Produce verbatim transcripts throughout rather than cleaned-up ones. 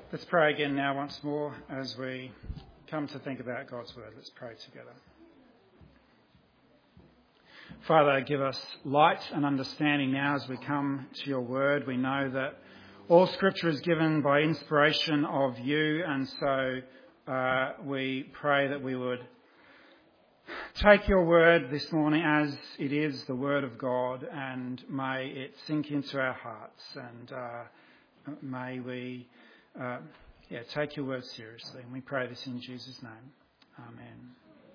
Let's pray again now once more as we come to think about God's word. Let's pray together. Father, give us light and understanding now as we come to your word. We know that all scripture is given by inspiration of you, and so uh, we pray that we would take your word this morning as it is, the word of God, and may it sink into our hearts, and uh, may we uh, yeah, take your word seriously. And we pray this in Jesus' name. Amen.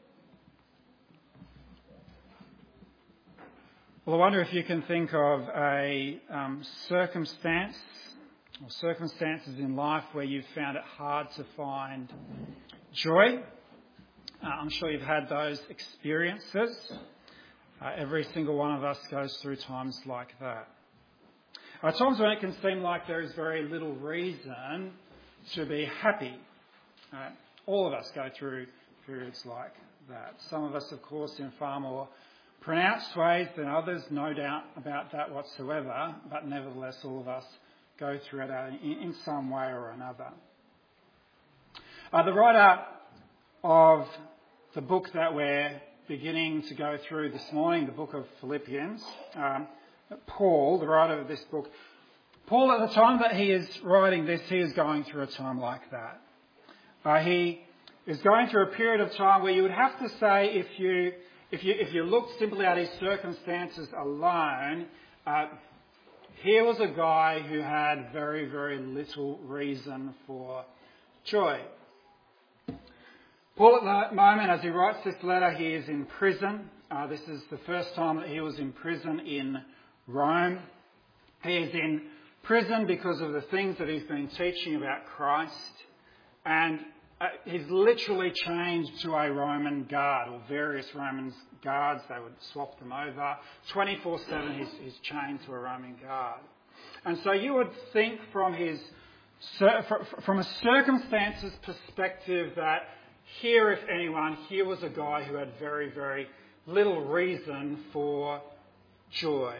Well, I wonder if you can think of a um, circumstance or circumstances in life where you've found it hard to find joy. Uh, I'm sure you've had those experiences. Uh, every single one of us goes through times like that. At times when it can seem like there is very little reason to be happy. Uh, all of us go through periods like that. Some of us, of course, in far more pronounced ways than others, no doubt about that whatsoever, but nevertheless all of us go through it in, in some way or another. Uh, the writer of the book that we're beginning to go through this morning, the book of Philippians, um, Paul, the writer of this book, Paul, at the time that he is writing this, he is going through a time like that. Uh, he is going through a period of time where you would have to say, if you if you if you looked simply at his circumstances alone, uh, here was a guy who had very, very little reason for joy. Paul, at the moment, as he writes this letter, he is in prison. Uh, this is the first time that he was in prison in Rome. He is in prison because of the things that he's been teaching about Christ. And uh, he's literally changed to a Roman guard, or various Roman guards. They would swap them over. twenty-four seven he's, he's chained to a Roman guard. And so you would think from his from a circumstances perspective that here, if anyone, here was a guy who had very, very little reason for joy.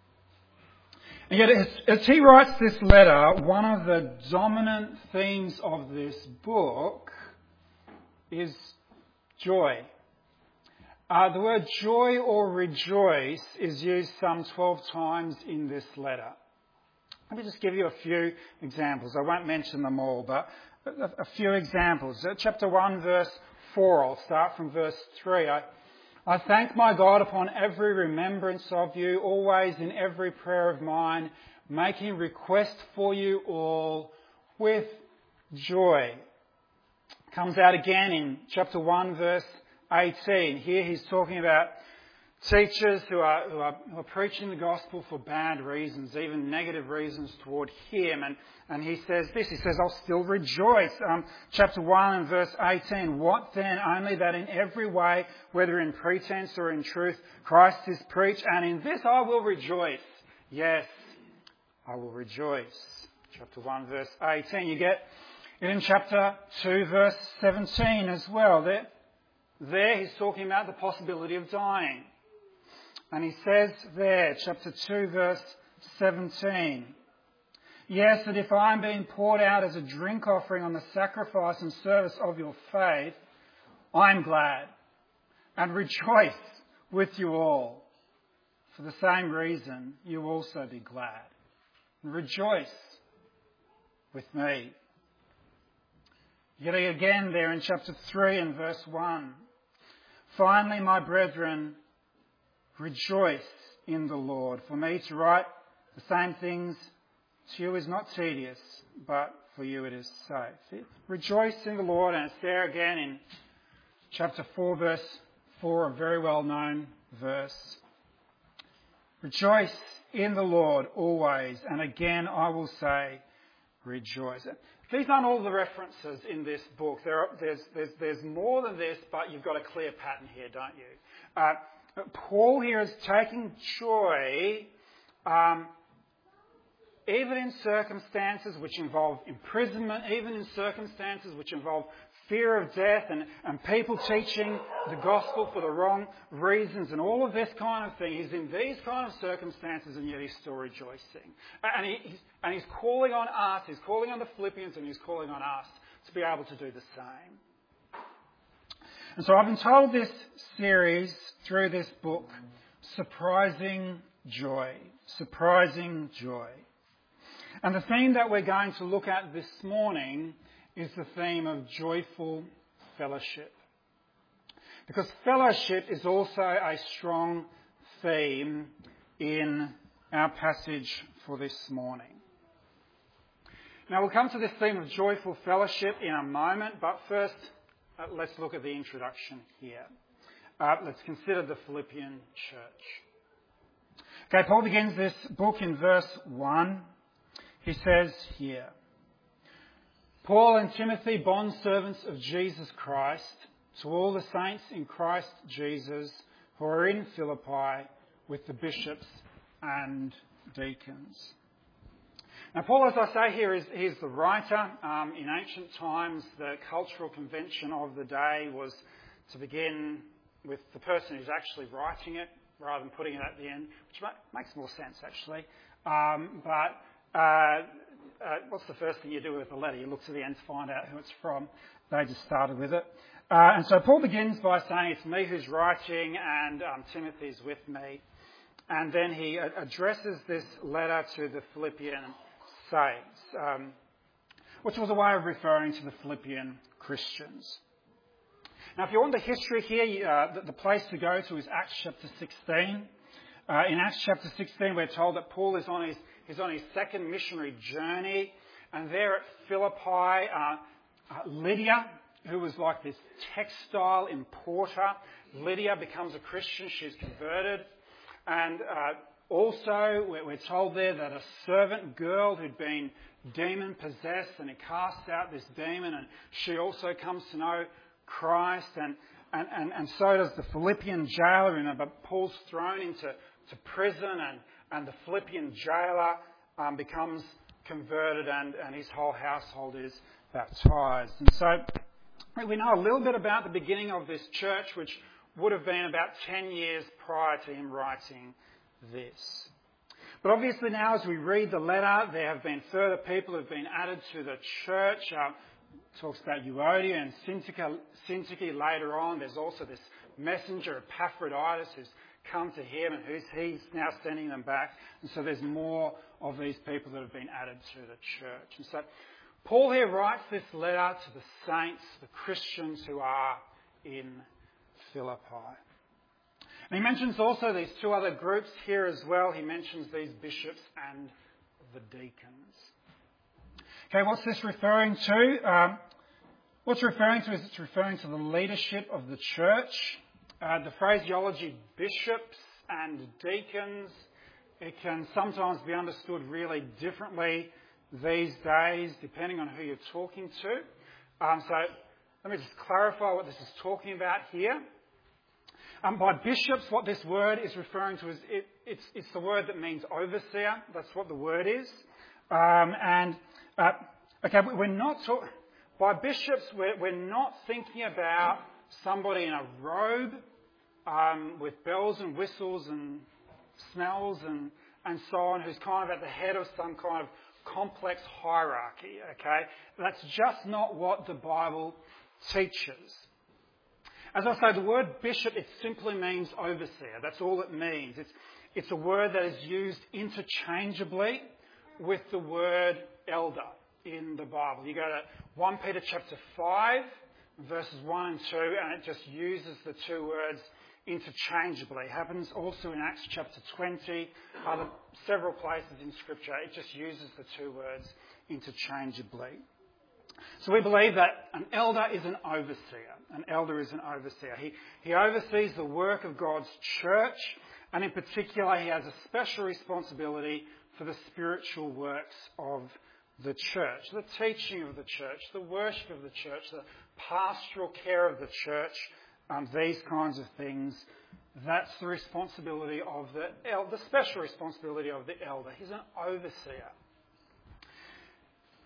And yet, as, as he writes this letter, one of the dominant themes of this book is joy. Uh, the word joy or rejoice is used some twelve times in this letter. Let me just give you a few examples. I won't mention them all, but a, a few examples. Uh, chapter one, verse four, I'll start from verse three. I, I thank my God upon every remembrance of you, always in every prayer of mine, making request for you all with joy. Comes out again in chapter one, verse eighteen. Here he's talking about teachers who are, who are who are preaching the gospel for bad reasons, even negative reasons toward him. And, and he says this, he says, I'll still rejoice. Um, chapter one and verse eighteen, what then? Only that in every way, whether in pretense or in truth, Christ is preached, and in this I will rejoice. Yes, I will rejoice. Chapter one, verse eighteen. You get it in chapter two, verse seventeen as well. There, there he's talking about the possibility of dying. And he says there, chapter two, verse seventeen, yes, that if I am being poured out as a drink offering on the sacrifice and service of your faith, I am glad and rejoice with you all. For the same reason, you also be glad and rejoice with me. Yet again there in chapter three and verse one, finally, my brethren, rejoice in the Lord. For me to write the same things to you is not tedious, but for you it is safe. Rejoice in the Lord, and it's there again in chapter four, verse four, a very well-known verse. Rejoice in the Lord always, and again I will say, rejoice. These aren't all the references in this book. There are, there's, there's, there's more than this, but you've got a clear pattern here, don't you? Uh, Paul here is taking joy um, even in circumstances which involve imprisonment, even in circumstances which involve fear of death and, and people teaching the gospel for the wrong reasons and all of this kind of thing, he's in these kind of circumstances and yet he's still rejoicing. And, he, he's, and he's calling on us, he's calling on the Philippians and he's calling on us to be able to do the same. And so I've entitled this series through this book, Surprising Joy. Surprising Joy. And the theme that we're going to look at this morning is the theme of joyful fellowship. Because fellowship is also a strong theme in our passage for this morning. Now we'll come to this theme of joyful fellowship in a moment, but first uh, let's look at the introduction here. Uh, let's consider the Philippian church. Okay, Paul begins this book in verse one. He says here, Paul and Timothy, bondservants of Jesus Christ, to all the saints in Christ Jesus who are in Philippi with the bishops and deacons. Now, Paul, as I say here, is he's the writer. Um, in ancient times, the cultural convention of the day was to begin with the person who's actually writing it rather than putting it at the end, which makes more sense, actually. Um, but uh, uh, what's the first thing you do with a letter? You look to the end to find out who it's from. They just started with it. Uh, and so Paul begins by saying, it's me who's writing and um, Timothy's with me. And then he addresses this letter to the Philippian saints, um, which was a way of referring to the Philippian Christians. Now, if you want the history here, uh, the, the place to go to is Acts chapter sixteen. Uh, in Acts chapter sixteen, we're told that Paul is on his, he's on his second missionary journey. And there at Philippi, uh, uh, Lydia, who was like this textile importer, Lydia becomes a Christian. She's converted. And uh, also, we're, we're told there that a servant girl who'd been demon-possessed and he casts out this demon, and she also comes to know Christ, and, and, and, and so does the Philippian jailer. And but Paul's thrown into to prison, and, and the Philippian jailer um, becomes converted, and, and his whole household is baptised. And so we know a little bit about the beginning of this church, which would have been about ten years prior to him writing this. But obviously now, as we read the letter, there have been further people who have been added to the church. Uh, talks about Euodia and Syntyche, Syntyche later on. There's also this messenger, Epaphroditus, who's come to him and who's he's now sending them back. And so there's more of these people that have been added to the church. And so Paul here writes this letter to the saints, the Christians who are in Philippi. And he mentions also these two other groups here as well. He mentions these bishops and the deacons. Okay, what's this referring to? Um, what's referring to is it's referring to the leadership of the church. Uh, the phraseology bishops and deacons, it can sometimes be understood really differently these days, depending on who you're talking to. Um, so let me just clarify what this is talking about here. Um, by bishops, what this word is referring to is it, it's, it's the word that means overseer. That's what the word is. Um, and uh, okay, we're not talk- by bishops. We're, we're not thinking about somebody in a robe um, with bells and whistles and smells and and so on, who's kind of at the head of some kind of complex hierarchy. Okay, that's just not what the Bible teaches. As I say, the word bishop, it simply means overseer. That's all it means. It's, it's a word that is used interchangeably with the word elder in the Bible. You go to First Peter chapter five, verses one and two, and it just uses the two words interchangeably. It happens also in Acts chapter twenty, other, several places in Scripture. It just uses the two words interchangeably. So we believe that an elder is an overseer. An elder is an overseer. He, he oversees the work of God's church, and in particular he has a special responsibility for the spiritual works of the church, the teaching of the church, the worship of the church, the pastoral care of the church, um, these kinds of things. That's the responsibility of the elder, the special responsibility of the elder. He's an overseer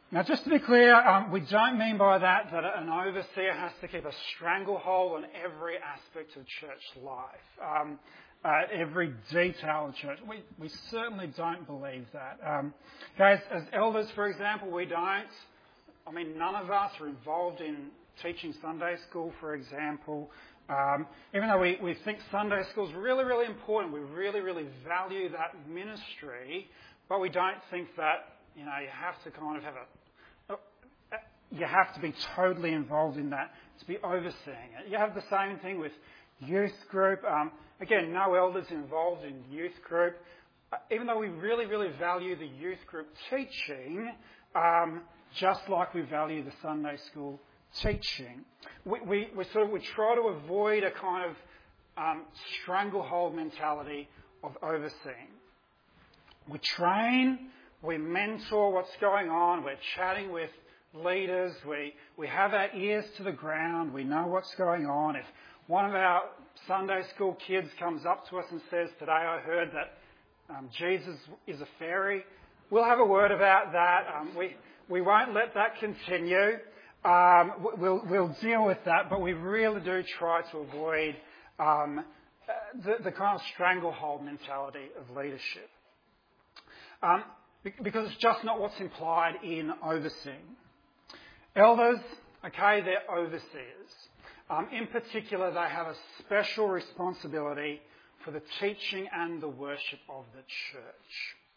Now, just to be clear, um, we don't mean by that that an overseer has to keep a stranglehold on every aspect of church life, um, uh, every detail of church. We, we certainly don't believe that. Um, guys, as elders, for example, we don't, I mean, none of us are involved in teaching Sunday school, for example. Um, even though we, we think Sunday school is really, really important, we really, really value that ministry, but we don't think that, you know, you have to kind of have a You have to be totally involved in that to be overseeing it. You have the same thing with youth group. Um, again, no elders involved in youth group. Uh, even though we really, really value the youth group teaching, um, just like we value the Sunday school teaching, we, we, we sort of we try to avoid a kind of um, stranglehold mentality of overseeing. We train, we mentor what's going on, we're chatting with leaders, we, we have our ears to the ground, we know what's going on. If one of our Sunday school kids comes up to us and says, today I heard that um, Jesus is a fairy, we'll have a word about that. Um, we, we won't let that continue. Um, we'll, we'll deal with that, but we really do try to avoid um, the, the kind of stranglehold mentality of leadership. Um, because it's just not what's implied in overseeing. Elders, okay, they're overseers. Um, in particular, they have a special responsibility for the teaching and the worship of the church.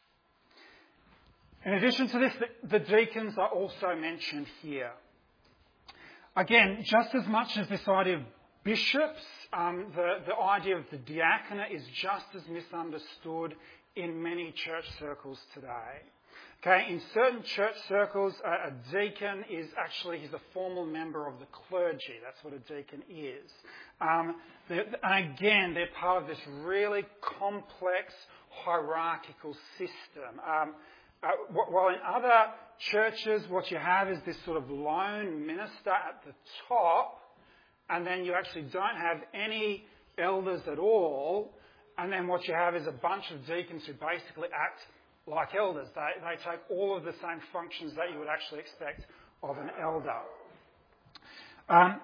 In addition to this, the, the deacons are also mentioned here. Again, just as much as this idea of bishops, um, the, the idea of the diaconate is just as misunderstood in many church circles today. Okay, in certain church circles, a, a deacon is actually, he's a formal member of the clergy. That's what a deacon is. Um, and again, they're part of this really complex hierarchical system. Um, uh, while in other churches, what you have is this sort of lone minister at the top, and then you actually don't have any elders at all, and then what you have is a bunch of deacons who basically act like elders. They, they take all of the same functions that you would actually expect of an elder. Um,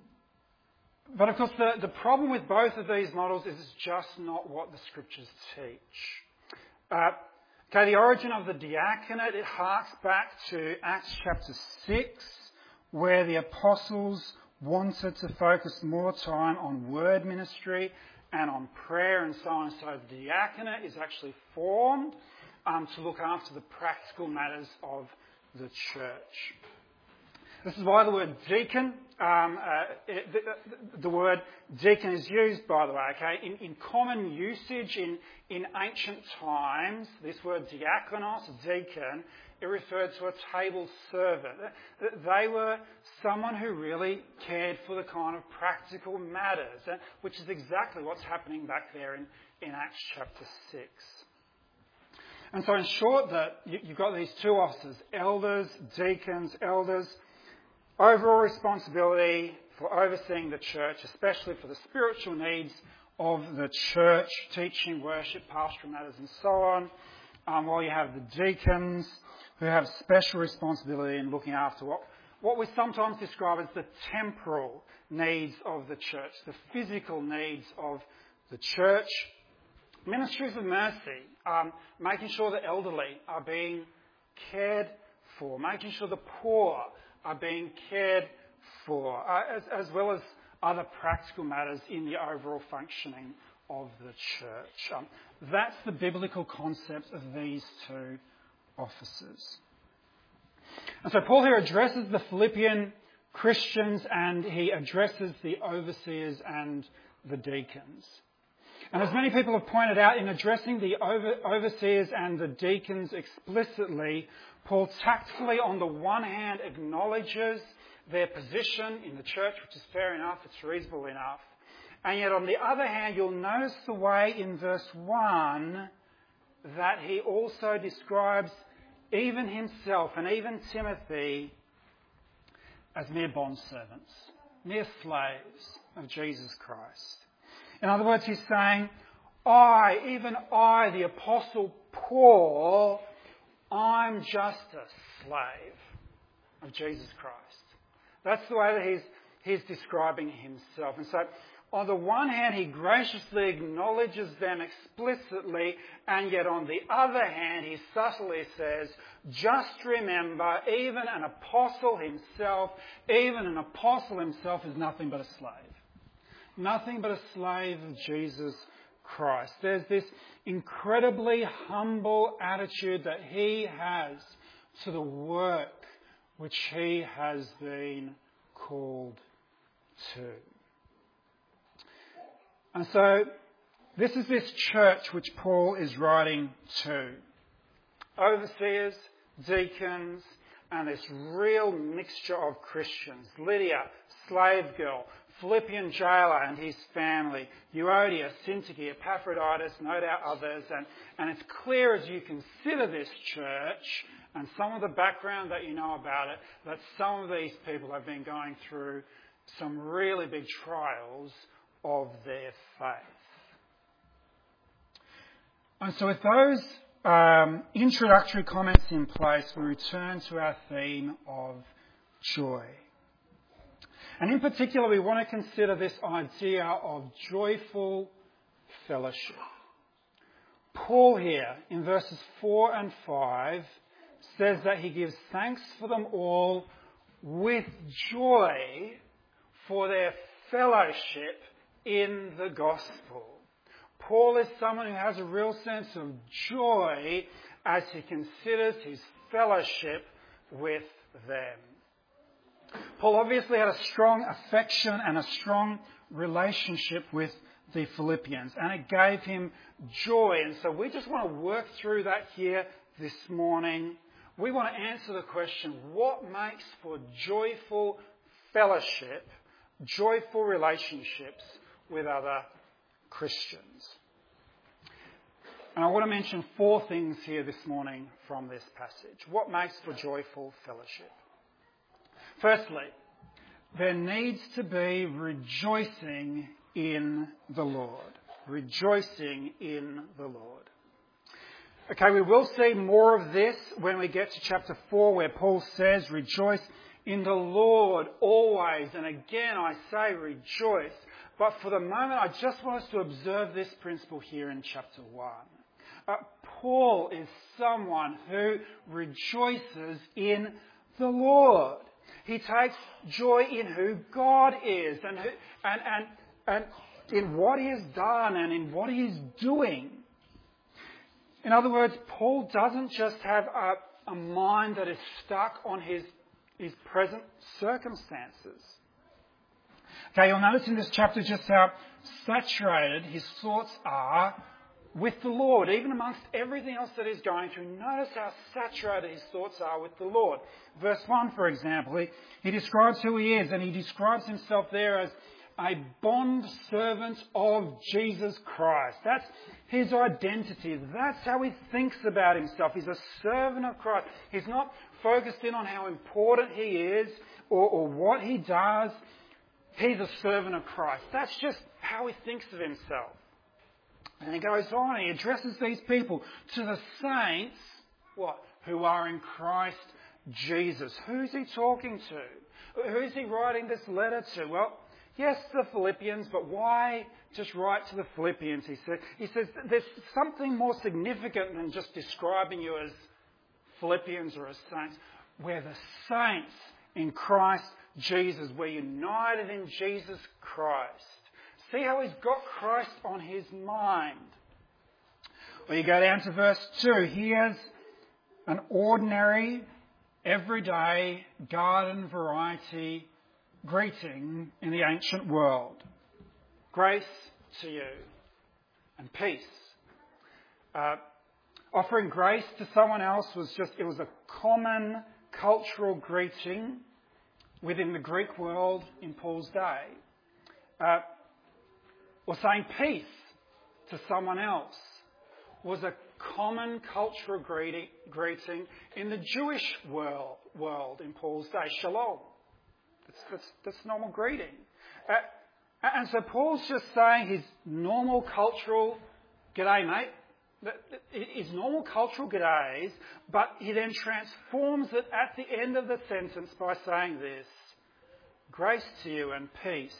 but of course, the, the problem with both of these models is it's just not what the scriptures teach. Uh, okay, the origin of the diaconate, it harks back to Acts chapter six, where the apostles wanted to focus more time on word ministry and on prayer and so on. So the diaconate is actually formed um, to look after the practical matters of the church. This is why the word deacon, um, uh, it, the, the word deacon is used, by the way, okay? In, in common usage in, in ancient times, this word diakonos, deacon, it referred to a table servant. They were someone who really cared for the kind of practical matters, which is exactly what's happening back there in, in Acts chapter six. And so in short, that you've got these two offices, elders, deacons, elders, overall responsibility for overseeing the church, especially for the spiritual needs of the church, teaching, worship, pastoral matters and so on, um, while you have the deacons who have special responsibility in looking after what, what we sometimes describe as the temporal needs of the church, the physical needs of the church. Ministries of mercy, um, making sure the elderly are being cared for, making sure the poor are being cared for, uh, as, as well as other practical matters in the overall functioning of the church. Um, that's the biblical concept of these two offices. And so Paul here addresses the Philippian Christians and he addresses the overseers and the deacons. And as many people have pointed out, in addressing the over, overseers and the deacons explicitly, Paul tactfully, on the one hand, acknowledges their position in the church, which is fair enough, it's reasonable enough. And yet, on the other hand, you'll notice the way in verse one that he also describes even himself and even Timothy as mere bondservants, mere slaves of Jesus Christ. In other words, he's saying, I, even I, the Apostle Paul, I'm just a slave. of Jesus Christ. That's the way that he's, he's describing himself. And so, on the one hand, he graciously acknowledges them explicitly, and yet on the other hand, he subtly says, just remember, even an apostle himself, even an apostle himself is nothing but a slave. Nothing but a slave of Jesus Christ. There's this incredibly humble attitude that he has to the work which he has been called to. And so, this is this church which Paul is writing to. Overseers, deacons, and this real mixture of Christians. Lydia, slave girl, Philippian jailer and his family, Euodia, Syntyche, Epaphroditus, no doubt others. And, and it's clear as you consider this church and some of the background that you know about it, that some of these people have been going through some really big trials of their faith. And so with those um, introductory comments in place, we return to our theme of joy. And in particular, we want to consider this idea of joyful fellowship. Paul here, in verses four and five, says that he gives thanks for them all with joy for their fellowship in the gospel. Paul is someone who has a real sense of joy as he considers his fellowship with them. Paul obviously had a strong affection and a strong relationship with the Philippians, and it gave him joy. And so we just want to work through that here this morning. We want to answer the question, what makes for joyful fellowship, joyful relationships with other Christians? And I want to mention four things here this morning from this passage. What makes for joyful fellowship? Firstly, there needs to be rejoicing in the Lord. Rejoicing in the Lord. Okay, we will see more of this when we get to chapter four, where Paul says, rejoice in the Lord always. And again, I say rejoice. But for the moment, I just want us to observe this principle here in chapter one. Uh, Paul is someone who rejoices in the Lord. He takes joy in who God is and, who, and, and, and in what he has done and in what he is doing. In other words, Paul doesn't just have a, a mind that is stuck on his, his present circumstances. Okay, you'll notice in this chapter just how saturated his thoughts are with the Lord. Even amongst everything else that he's going through, notice how saturated his thoughts are with the Lord. Verse one, for example, he, he describes who he is, and he describes himself there as a bond servant of Jesus Christ. That's his identity. That's how he thinks about himself. He's a servant of Christ. He's not focused in on how important he is or, or what he does. He's a servant of Christ. That's just how he thinks of himself. And he goes on, and he addresses these people to the saints, what? Who are in Christ Jesus. Who's he talking to? Who's he writing this letter to? Well, yes, the Philippians, but why just write to the Philippians? He says, he says there's something more significant than just describing you as Philippians or as saints. We're the saints in Christ Jesus. We're united in Jesus Christ. See how he's got Christ on his mind. Well, you go down to verse two. Here's an ordinary, everyday, garden variety greeting in the ancient world. Grace to you and peace. Uh, offering grace to someone else was just, it was a common cultural greeting within the Greek world in Paul's day. Uh, or saying peace to someone else was a common cultural greeting, greeting in the Jewish world, world in Paul's day. Shalom. That's, that's, that's normal greeting. Uh, and so Paul's just saying his normal cultural, g'day mate, His normal cultural g'days, but he then transforms it at the end of the sentence by saying this: grace to you and peace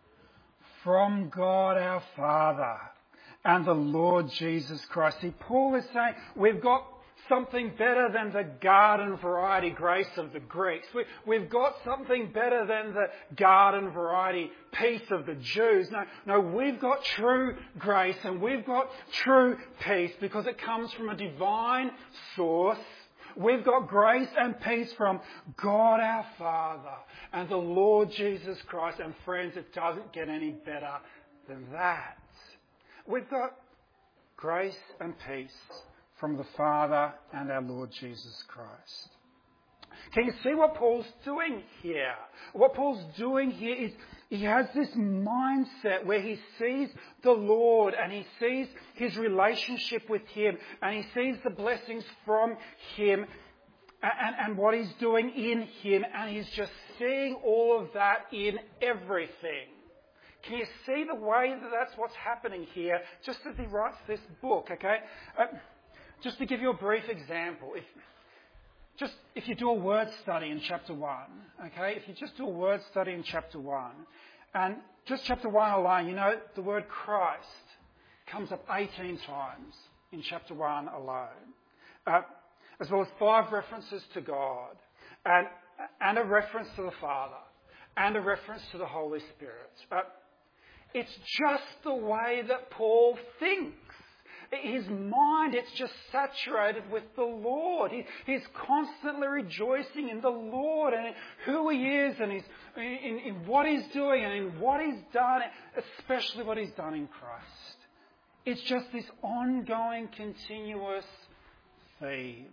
from God our Father and the Lord Jesus Christ. See, Paul is saying we've got something better than the garden variety grace of the Greeks. We, we've got something better than the garden variety peace of the Jews. No, no, we've got true grace and we've got true peace because it comes from a divine source. We've got grace and peace from God our Father and the Lord Jesus Christ. And friends, it doesn't get any better than that. We've got grace and peace from the Father and our Lord Jesus Christ. Can you see what Paul's doing here? What Paul's doing here is he has this mindset where he sees the Lord and he sees his relationship with him and he sees the blessings from him and, and what he's doing in him, and he's just seeing all of that in everything. Can you see the way that that's what's happening here just as he writes this book, okay? Uh, Just to give you a brief example, if just if you do a word study in chapter one, okay, if you just do a word study in chapter one, and just chapter one alone, you know, the word Christ comes up eighteen times in chapter one alone, uh, as well as five references to God, and and a reference to the Father, and a reference to the Holy Spirit. Uh, it's just the way that Paul thinks. His mind, it's just saturated with the Lord. He, he's constantly rejoicing in the Lord and in who he is and his, in, in what he's doing and in what he's done, especially what he's done in Christ. It's just this ongoing, continuous theme.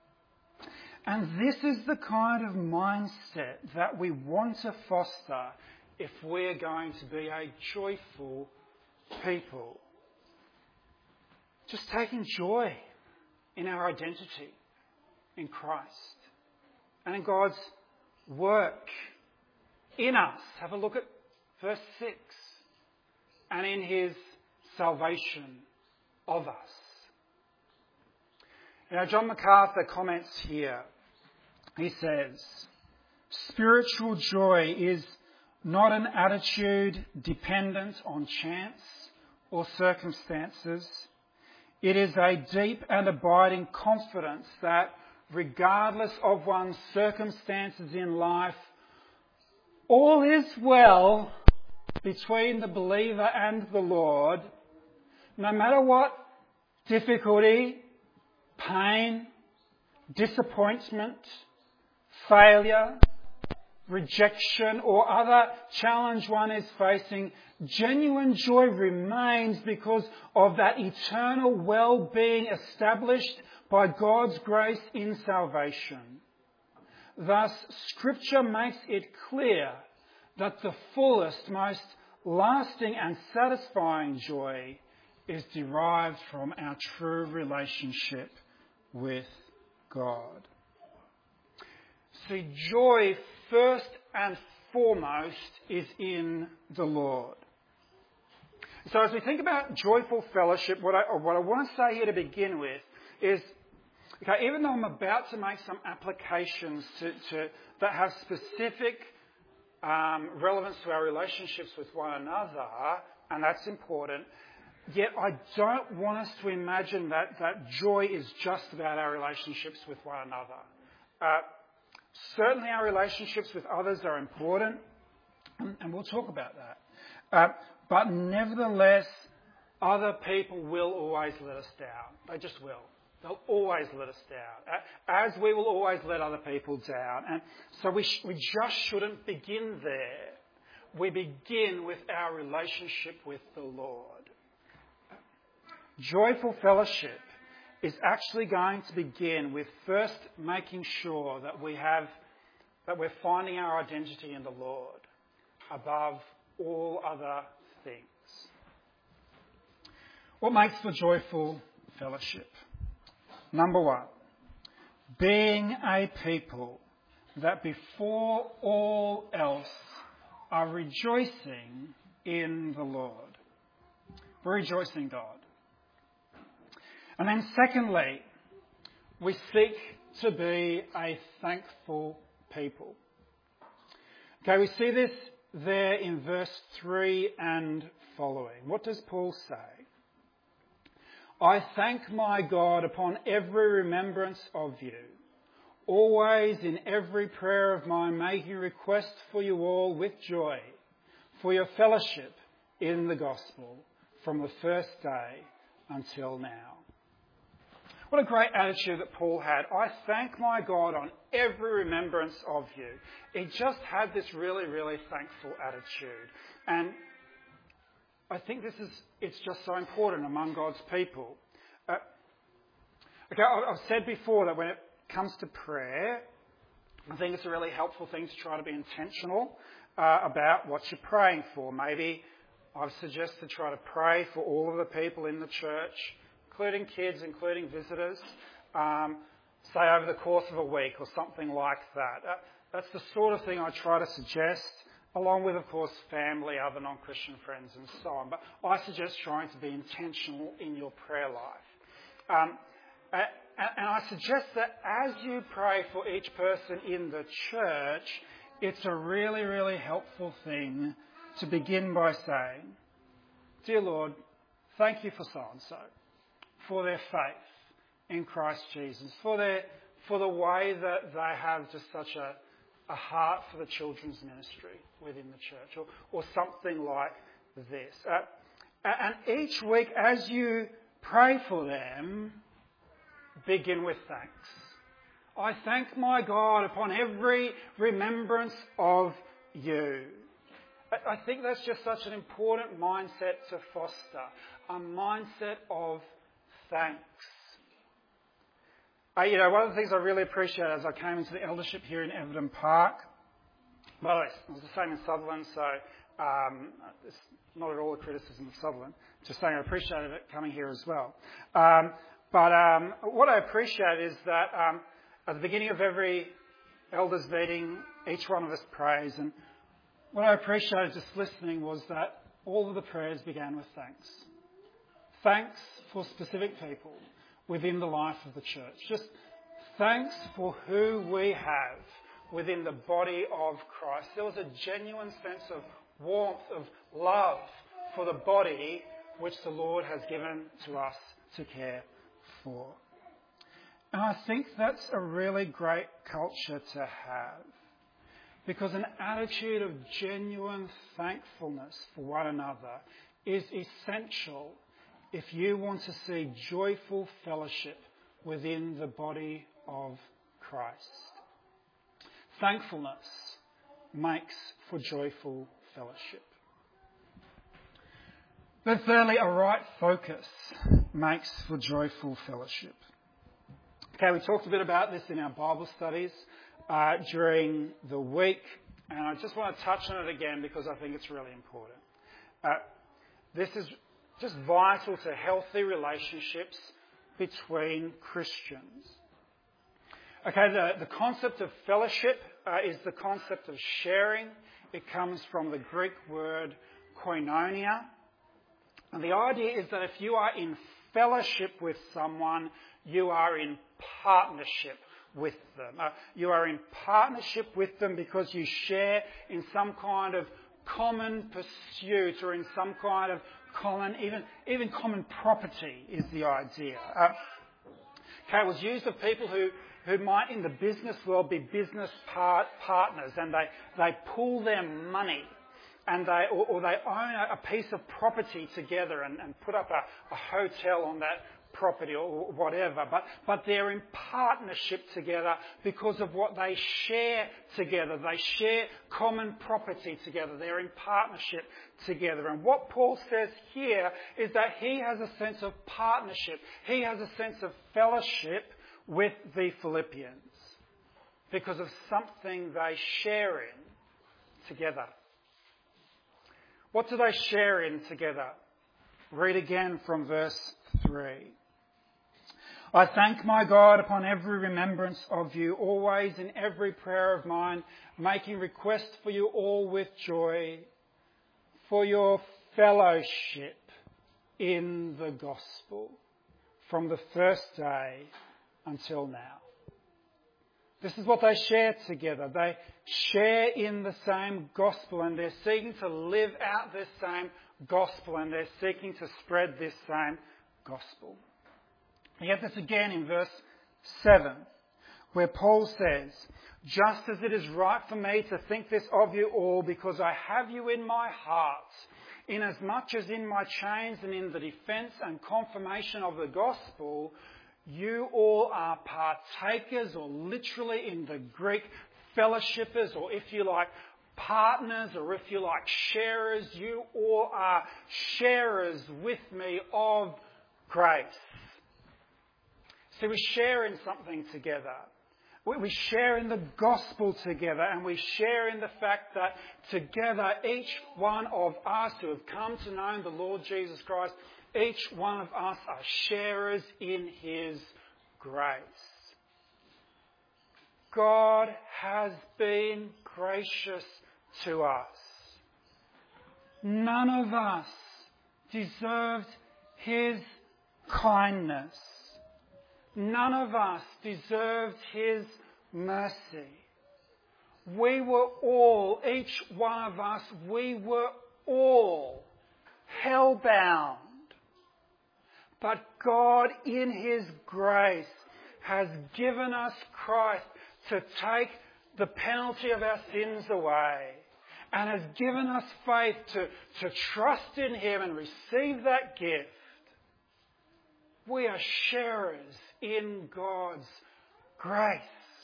And this is the kind of mindset that we want to foster if we're going to be a joyful people. Just taking joy in our identity in Christ and in God's work in us. Have a look at verse six. And in his salvation of us. You know, John MacArthur comments here. He says, spiritual joy is not an attitude dependent on chance or circumstances. It is a deep and abiding confidence that regardless of one's circumstances in life, all is well between the believer and the Lord, no matter what difficulty, pain, disappointment, failure, rejection or other challenge one is facing, genuine joy remains because of that eternal well-being established by God's grace in salvation. Thus, Scripture makes it clear that the fullest, most lasting and satisfying joy is derived from our true relationship with God. See, joy first and foremost is in the Lord. So as we think about joyful fellowship, what I, what I want to say here to begin with is, okay, even though I'm about to make some applications to, to that have specific um, relevance to our relationships with one another, and that's important, yet I don't want us to imagine that, that joy is just about our relationships with one another. Uh, certainly our relationships with others are important, and, and we'll talk about that. Uh, but nevertheless, other people will always let us down. They just will. They'll always let us down, as we will always let other people down. And so we, sh- we just shouldn't begin there. We begin with our relationship with the Lord. Joyful fellowship is actually going to begin with first making sure that we have, that we're finding our identity in the Lord above all other things. What makes for joyful fellowship? Number one, being a people that before all else are rejoicing in the Lord. We're rejoicing God. And then secondly, we seek to be a thankful people. Okay, we see this there in verse three and following. What does Paul say? I thank my God upon every remembrance of you, always in every prayer of mine, making request for you all with joy, for your fellowship in the gospel from the first day until now. What a great attitude that Paul had. I thank my God on every remembrance of you. He just had this really, really thankful attitude. And I think this is, it's just so important among God's people. Uh, okay, I've said before that when it comes to prayer, I think it's a really helpful thing to try to be intentional uh, about what you're praying for. Maybe I've suggested try to pray for all of the people in the church, including kids, including visitors, um, say over the course of a week or something like that. Uh, that's the sort of thing I try to suggest, along with, of course, family, other non-Christian friends and so on. But I suggest trying to be intentional in your prayer life. Um, and I suggest that as you pray for each person in the church, it's a really, really helpful thing to begin by saying, Dear Lord, thank you for so-and-so, for their faith in Christ Jesus, for their for the way that they have just such a, a heart for the children's ministry within the church, or, or something like this. Uh, and each week, as you pray for them, begin with thanks. I thank my God upon every remembrance of you. I think that's just such an important mindset to foster, a mindset of thanks. Uh, you know, one of the things I really appreciate as I came into the eldership here in Everton Park, by the way, it was the same in Sutherland, so um, it's not at all a criticism of Sutherland, just saying I appreciated it coming here as well. Um, but um, what I appreciate is that um, at the beginning of every elders meeting, each one of us prays, and what I appreciated just listening was that all of the prayers began with thanks. Thanks for specific people within the life of the church. Just thanks for who we have within the body of Christ. There was a genuine sense of warmth, of love for the body which the Lord has given to us to care for. And I think that's a really great culture to have, because an attitude of genuine thankfulness for one another is essential if you want to see joyful fellowship within the body of Christ. Thankfulness makes for joyful fellowship. But thirdly, a right focus makes for joyful fellowship. Okay, we talked a bit about this in our Bible studies uh, during the week, and I just want to touch on it again because I think it's really important. Uh, this is just vital to healthy relationships between Christians. Okay, the, the concept of fellowship uh, is the concept of sharing. It comes from the Greek word koinonia. And the idea is that if you are in fellowship with someone, you are in partnership with them. Uh, you are in partnership with them because you share in some kind of common pursuit or in some kind of common, even, even common property is the idea. Uh, okay, it was used of people who, who might in the business world be business part, partners, and they, they pool their money and they or, or they own a, a piece of property together and, and put up a, a hotel on that property or whatever, but, but they're in partnership together because of what they share together. They share common property together. They're in partnership together. And what Paul says here is that he has a sense of partnership. He has a sense of fellowship with the Philippians because of something they share in together. What do they share in together? Read again from verse three. I thank my God upon every remembrance of you, always in every prayer of mine, making request for you all with joy, for your fellowship in the gospel from the first day until now. This is what they share together. They share in the same gospel, and they're seeking to live out this same gospel, and they're seeking to spread this same gospel. You get this again in verse seven, where Paul says, "Just as it is right for me to think this of you all, because I have you in my heart, inasmuch as in my chains and in the defence and confirmation of the gospel, you all are partakers," or literally in the Greek, fellowshippers, or if you like, partners, or if you like, sharers. You all are sharers with me of grace. See, we share in something together. We share in the gospel together, and we share in the fact that together each one of us who have come to know the Lord Jesus Christ, each one of us are sharers in His grace. God has been gracious to us. None of us deserved His kindness. None of us deserved His mercy. We were all, each one of us, we were all hell-bound. But God, in His grace, has given us Christ to take the penalty of our sins away, and has given us faith to, to trust in Him and receive that gift. We are sharers in God's grace.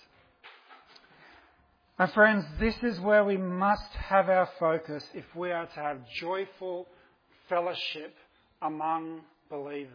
My friends, this is where we must have our focus if we are to have joyful fellowship among believers.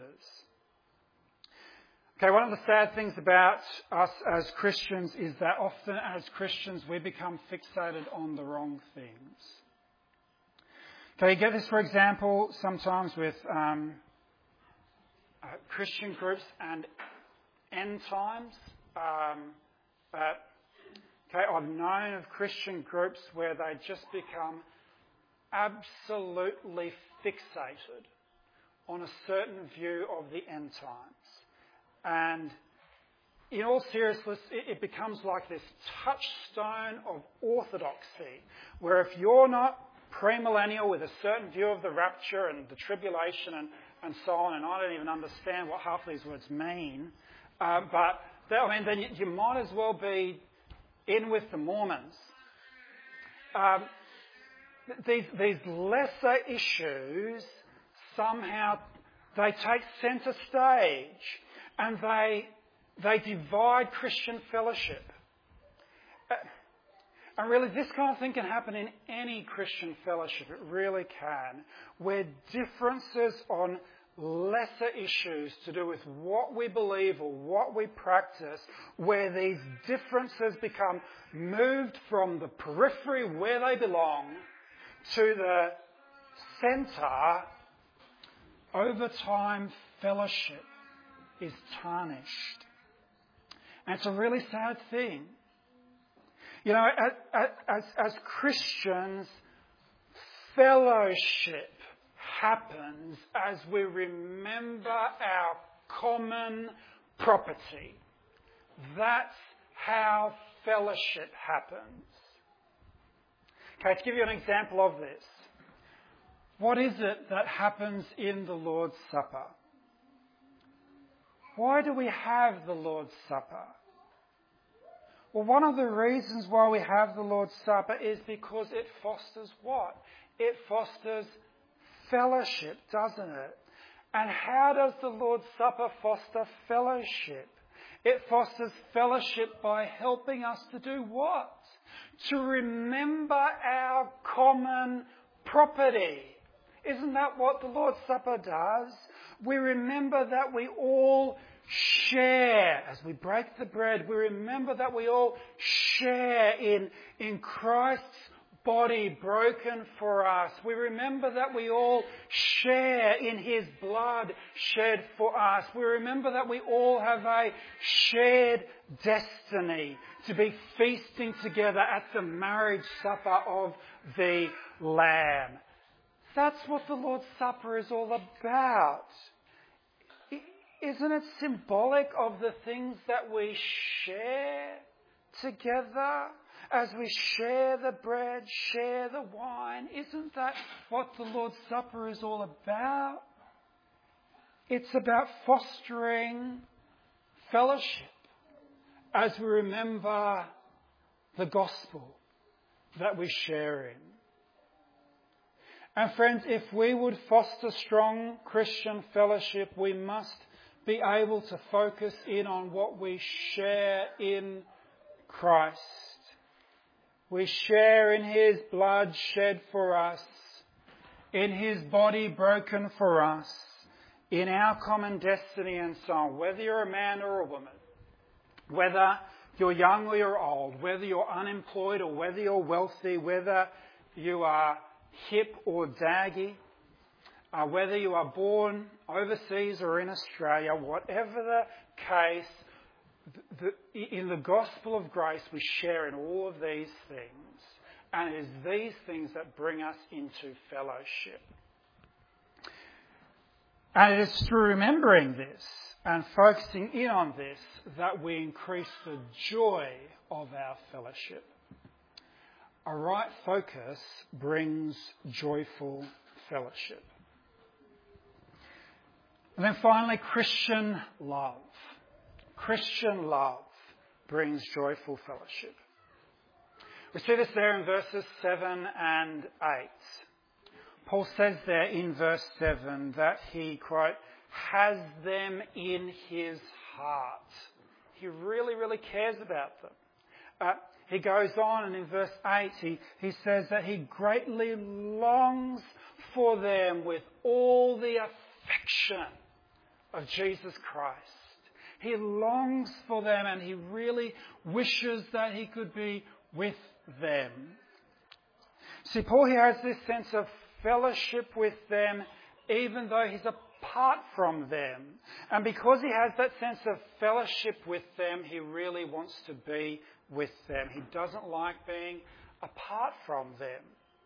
Okay, one of the sad things about us as Christians is that often as Christians we become fixated on the wrong things. Okay, you get this, for example, sometimes with um, uh, Christian groups and end times. Um, but, okay, I've known of Christian groups where they just become absolutely fixated on a certain view of the end times. And in all seriousness, it, it becomes like this touchstone of orthodoxy, where if you're not premillennial with a certain view of the rapture and the tribulation and, and so on, and I don't even understand what half of these words mean, uh, but that, I mean, then you, you might as well be in with the Mormons. Um, these, these lesser issues somehow they take centre stage, and they they divide Christian fellowship. Uh, and really, this kind of thing can happen in any Christian fellowship. It really can, where differences on lesser issues to do with what we believe or what we practice, where these differences become moved from the periphery where they belong to the centre. Over time, fellowship is tarnished. And it's a really sad thing. You know, as, as, as Christians, fellowship happens as we remember our common property. That's how fellowship happens. Okay, to give you an example of this. What is it that happens in the Lord's Supper? Why do we have the Lord's Supper? Well, one of the reasons why we have the Lord's Supper is because it fosters what? It fosters fellowship, doesn't it? And how does the Lord's Supper foster fellowship? It fosters fellowship by helping us to do what? To remember our common property. Isn't that what the Lord's Supper does? We remember that we all share. As we break the bread, we remember that we all share in, in Christ's body broken for us. We remember that we all share in His blood shed for us. We remember that we all have a shared destiny to be feasting together at the marriage supper of the Lamb. That's what the Lord's Supper is all about. isn't it symbolic of the things that we share together? As we share the bread, share the wine, isn't that what the Lord's Supper is all about? It's about fostering fellowship as we remember the gospel that we share in. And friends, if we would foster strong Christian fellowship, we must be able to focus in on what we share in Christ. We share in His blood shed for us, in His body broken for us, in our common destiny and so on. Whether you're a man or a woman, whether you're young or you're old, whether you're unemployed or whether you're wealthy, whether you are hip or daggy, uh, whether you are born overseas or in Australia, whatever the case, the, the, in the gospel of grace we share in all of these things. And it is these things that bring us into fellowship. And it is through remembering this and focusing in on this that we increase the joy of our fellowship. A right focus brings joyful fellowship. And then finally, Christian love. Christian love brings joyful fellowship. We see this there in verses seven and eight. Paul says there in verse seven that he, quote, has them in his heart. He really, really cares about them. Uh, he goes on, and in verse eight he, he says that he greatly longs for them with all the affection of Jesus Christ. He longs for them and he really wishes that he could be with them. See, Paul here has this sense of fellowship with them even though he's apart from them. And because he has that sense of fellowship with them, he really wants to be with them. He doesn't like being apart from them.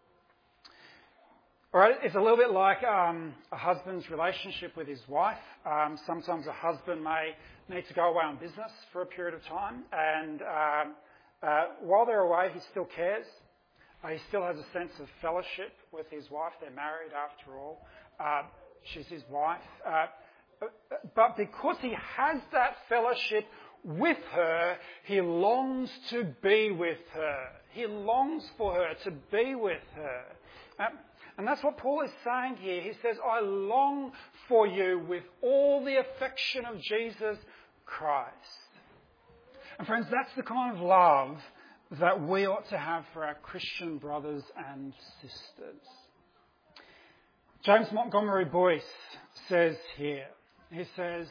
All right, it's a little bit like um, a husband's relationship with his wife. Um, sometimes a husband may need to go away on business for a period of time, and um, uh, while they're away, he still cares. Uh, he still has a sense of fellowship with his wife. They're married after all. Uh, she's his wife. Uh, but because he has that fellowship with her, he longs to be with her. He longs for her, to be with her. Uh, And that's what Paul is saying here. He says, I long for you with all the affection of Jesus Christ. And friends, that's the kind of love that we ought to have for our Christian brothers and sisters. James Montgomery Boyce says here, he says,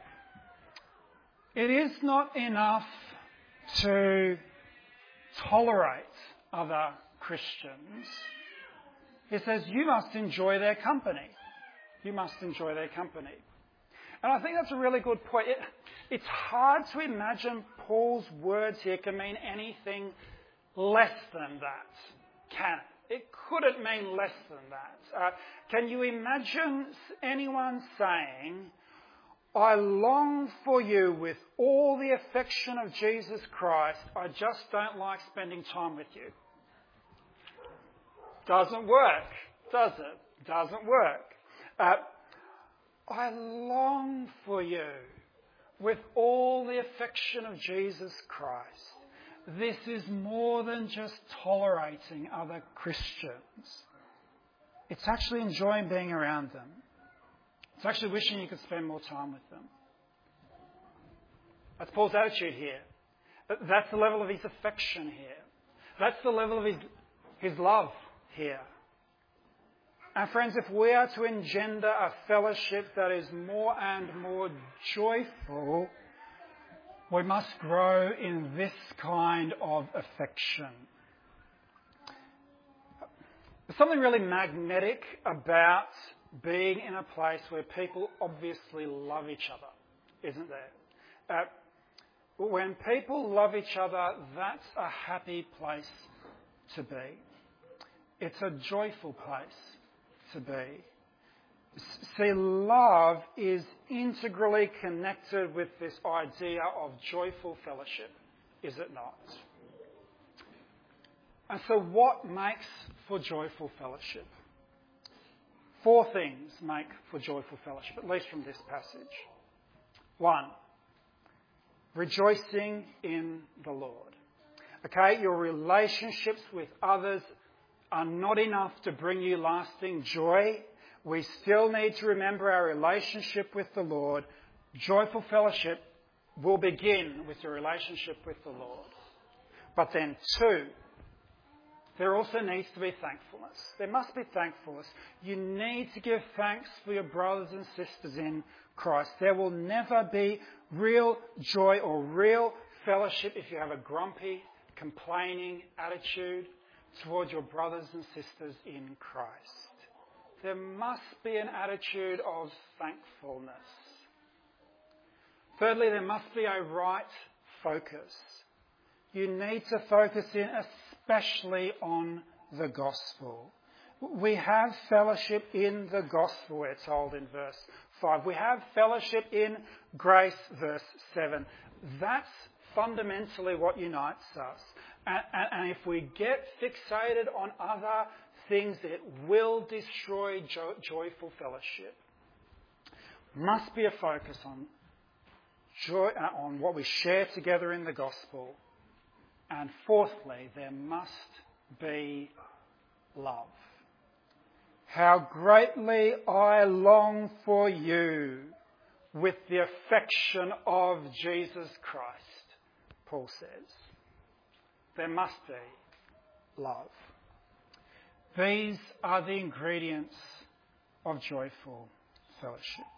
it is not enough to tolerate other Christians. He says, you must enjoy their company. You must enjoy their company. And I think that's a really good point. It, it's hard to imagine Paul's words here can mean anything less than that, can it? It couldn't mean less than that. Uh, can you imagine anyone saying, I long for you with all the affection of Jesus Christ, I just don't like spending time with you? Doesn't work, does it? Doesn't work. Uh, I long for you with all the affection of Jesus Christ. This is more than just tolerating other Christians. It's actually enjoying being around them. It's actually wishing you could spend more time with them. That's Paul's attitude here. That's the level of his affection here. That's the level of his, his love here. And friends, if we are to engender a fellowship that is more and more joyful, we must grow in this kind of affection. There's something really magnetic about being in a place where people obviously love each other, isn't there? Uh, when people love each other, that's a happy place to be. It's a joyful place to be. See, love is integrally connected with this idea of joyful fellowship, is it not? And so what makes for joyful fellowship? Four things make for joyful fellowship, at least from this passage. One, rejoicing in the Lord. Okay, your relationships with others are not enough to bring you lasting joy. We still need to remember our relationship with the Lord. Joyful fellowship will begin with your relationship with the Lord. But then two, there also needs to be thankfulness. There must be thankfulness. You need to give thanks for your brothers and sisters in Christ. There will never be real joy or real fellowship if you have a grumpy, complaining attitude towards your brothers and sisters in Christ. There must be an attitude of thankfulness. Thirdly, there must be a right focus. You need to focus in especially on the gospel. We have fellowship in the gospel, we're told in verse five. We have fellowship in grace, verse seven. That's fundamentally what unites us. And, and, and if we get fixated on other things, it will destroy jo- joyful fellowship. Must be a focus on joy, uh, on what we share together in the gospel. And fourthly, there must be love. How greatly I long for you with the affection of Jesus Christ, Paul says. There must be love. These are the ingredients of joyful fellowship.